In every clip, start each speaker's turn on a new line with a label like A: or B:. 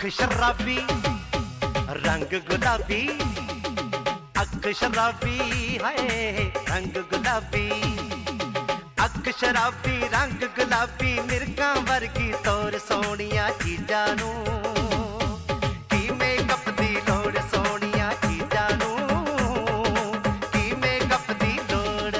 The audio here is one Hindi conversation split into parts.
A: अख शराबी रंग गुलाबी, अख शराबी है रंग गुलाबी, अख शराबी रंग गुलाबी, मिर्गां वर्गी तोर सोनिया चीजां नूं, की मेकअप दी लोड़ सोनिया चीजां नूं, की मेकअप दी लोड़।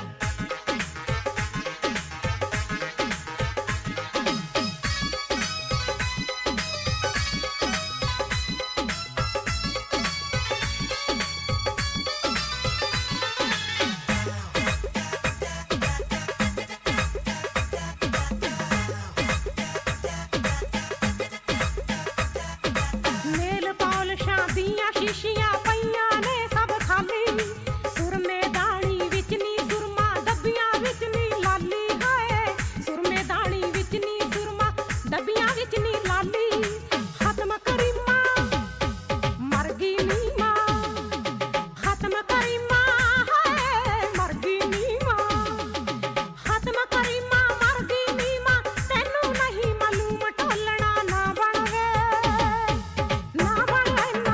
B: शीशियां पईयां ने सब खाली, सुरमे दानी विच नी सुरमा, डब्बियां विच नी लाली है, सुरमे दानी विच नी सुरमा, डब्बियां विच नी लाली, खत्म करी मां मर गई नी मां, खत्म करी मां है मर गई नी मां, खत्म करी मां मर गई नी मां, तैनू नहीं मालूम टोलना ना बन वे, ना बन ना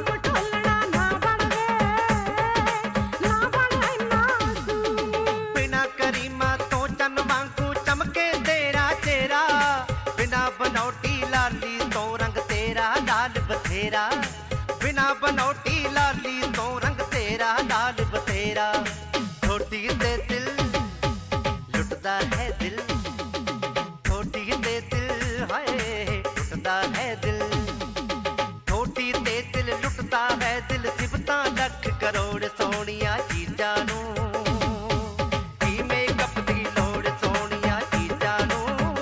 B: बनौटी लाली तो रंग तेरा लाल बथेरा, बिना बनौटी लाली तो रंग तेरा लाल बथेरा, छोटी दे दिल लुटदा है दिल, छोटी दे दिल है लुटदा है दिल, छोटी दे दिल लुटदा है दिल, सिफतां लख करोड़ सोनिया चीजां नूं, की मेकअप दी लोड़ सोनिया चीजां नूं।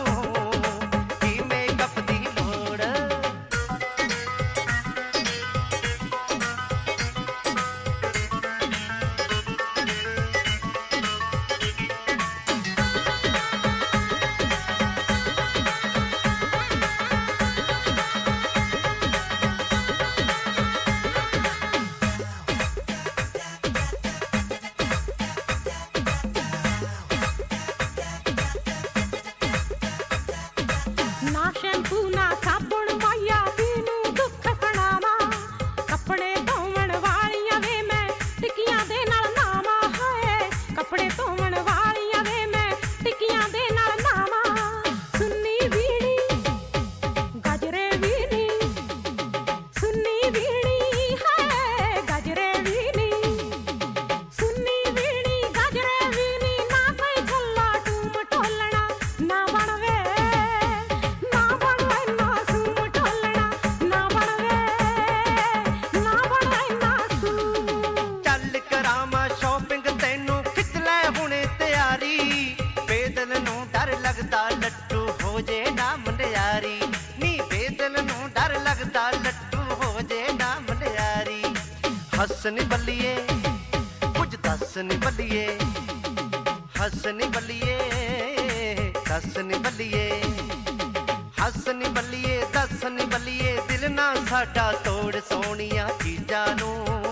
B: शैंपू ना साबुण माया पीनू दुख सुनावा, कपड़े धोवण वालियां वे मैं टिकियां दे नाल नावा है, कपड़े धोवण वालियां वे मैं टिकियां दे नाल नावा, सुन्नी बीड़ी गजरे बीनी, सुन्नी बीड़ी है गजरे बीनी, सुन्नी बीड़ी गजरे बीनी, ना कोई झल्ला टूम टोलना ना बनवे, लगदा लट्टू हो जे ना मुंडियारी, नी बेदल नूं डर लगदा लट्टू हो जे ना मुंडियारी, हस नी बल्लिए कुछ दस नी बल्लिए, हस नी बल्लिए दस नी बल्लिए, हस नी बल्लिए दस नी बल्लिए, दिल ना साडा तोड़ सोनिया चीजां नूं।